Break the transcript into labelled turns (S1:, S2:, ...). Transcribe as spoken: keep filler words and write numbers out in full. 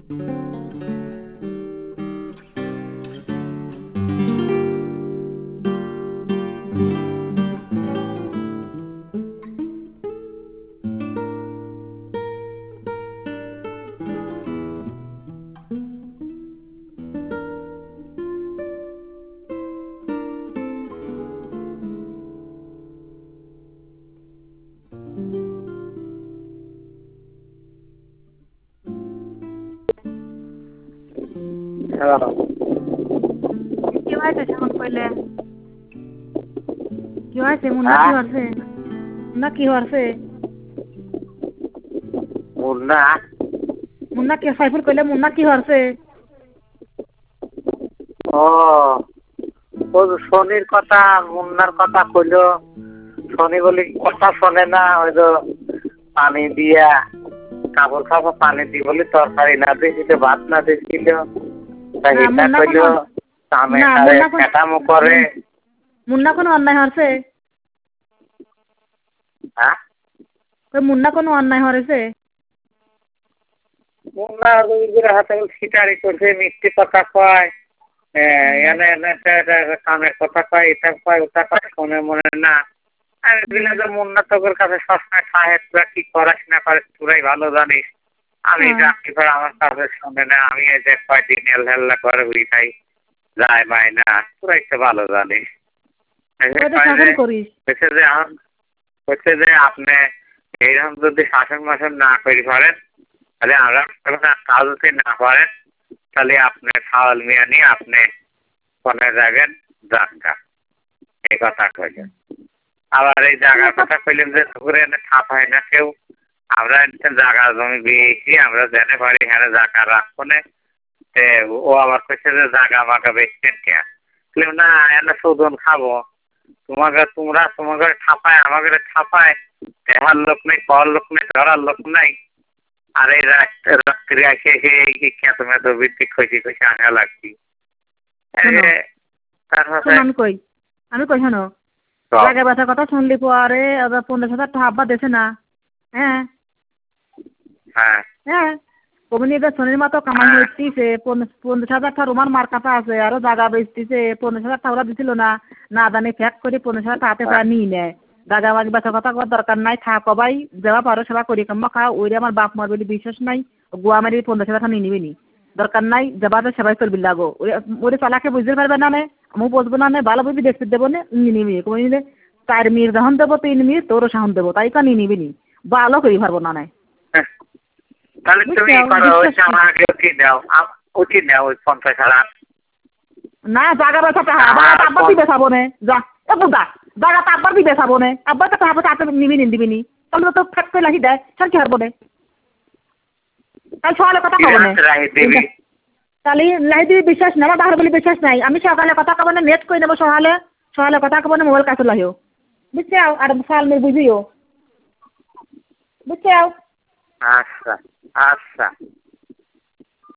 S1: কি হয়েছে সেমন কইলে? কি হয়েছে? মুন্না কি হয়েছে? মুন্না কি হয়েছে?
S2: মুন্না
S1: মুন্না কি সাইফুল কইলে মুন্না কি হয়েছে?
S2: ও ও শনির কথা মুন্নার কথা কইলো। শনি বলি কথা শোনে না, ওই তো পানি দিয়া কাপড় খাবো পানি দি বলি তরকারি না দিয়েছিল, ভাত না দিয়েছিল।
S1: মুন্না কোনো না মুন্না কোনো
S2: করে
S1: মুন্না কোনো অন্যায় হয়েছে?
S2: হ্যাঁ
S1: মুন্না কোনো অন্যায় হয়েছে?
S2: মুন্না রবিগুলোর হাতে ছিটারি করছে, মিষ্টি কথা কয়, এনে এনে কানের কথা কয়, এটা কয় ওটা কয়, শোনে মনে না। আমি বললাম যে মুন্না তোর কাছে সবসময় সাহেব তোরা কি করাস না করিস তোরাই ভালো জানিস। আমি রাখি করে আমার কাছে শোনে না, আমি এই যে কয়দিন হেল্লা করে উড়ি খাই যায় পাই না, তোরাই তো ভালো জানিস। হচ্ছে যে হচ্ছে যে আপনি এইরকম যদি শাসন মাসন না করি পারেন, তাহলে আমরা কাজ যদি না করেন, তাহলে আপনি ছাওয়াল মিয়া নিয়ে আপনি কোনে যাবেন জানগা, এই কথা কইলেন। আবার এই জায়গার কথা কইলেন যে ঘুরে এনে ছাপ হয় না কেউ, আমরা জায়গা জমি দিয়েছি, আমরা জেনে পারি হ্যাঁ জায়গা রাখবো না। ও আবার কইছে যে জায়গা মাগা বেচছেন কে? না এনে শোধন খাবো, তোমাকে তোমরা তোমাকে ছাপায় আমাকে ছাপায়, দেহার লোক নেই, পাওয়ার লোক নেই, ধরার লোক নাই। আর এই রাত্রে এসে এই খেত মেত ভিত্তিক খুশি খুশি আনা লাগছি।
S1: আমি কই আমি কই শোনো, জায়গা ব্যথার কথা শুনলি পরে পঞ্চাশ হাজার টাকা আব্বা দেছে না? হ্যাঁ
S2: হ্যাঁ
S1: হ্যাঁ কমিনি এবার শনির মতো কামাই হইতিছে, পঞ্চাশ হাজার টাকা রোমান মার কাটা আছে, আরো জায়গা বেচতিছে, পঞ্চাশ হাজার টাকা ওরা দিছিল না, না জানি ফ্যাক করে পঞ্চাশ হাজার টাকা হাতে পায়ে নিয়ে নেয়। জায়গা বাগি ব্যথার কথা করার দরকার নাই, থাক সবাই যাওয়া পারো সেবা করি কাম্মা খা, ওই আমার বাপ মার বলি বিশ্বাস নাই, গোয়া মারি পঞ্চাশ হাজার টাকা নিয়ে নিবি নি, দরকার নাই, যাবা তো সেবাই করবি লাগো, ওরে চালাকে বুঝতে পারবে না, আমি বুঝবো না, ভালো বুঝবি দেখতে দেবো না, নিয়ে নিবি কমে নিলে চার মিনিট যখন দেবো তিন মিনিট তোরও সাহন দেবো, তাই কা নিয়ে নিবি নি, ভালো করি পারবো না নাই।
S2: তাহলে তুমি করো, ওইটা আমাকে উঠিয়ে দাও, উঠিয়ে দাও ওই পঞ্চাশ হাজার।
S1: না জায়গা ব্যথা টাকা আব্বার দিবে খাবো নে, যা এ বুদা জায়গা তো আব্বার দিবে খাবো নে, আব্বার তো খাবো তাতে নিবি নি দিবি নি, তাহলে তো ফ্যাক করে লাগি দেয় সব কি হারবো নে, তাহলে সকালে কথা কব নে, তাহলে লাই দিবি বিশ্বাস না, আমার বাহার বলি বিশ্বাস নাই, আমি সকালে কথা কব না, নেট করে নেবো সকালে, সকালে কথা কব না, মোবাইল কাছে লাগিও বুঝছে, আর সাল মেয়ে বুঝিও বুঝছে।
S2: আচ্ছা আচ্ছা।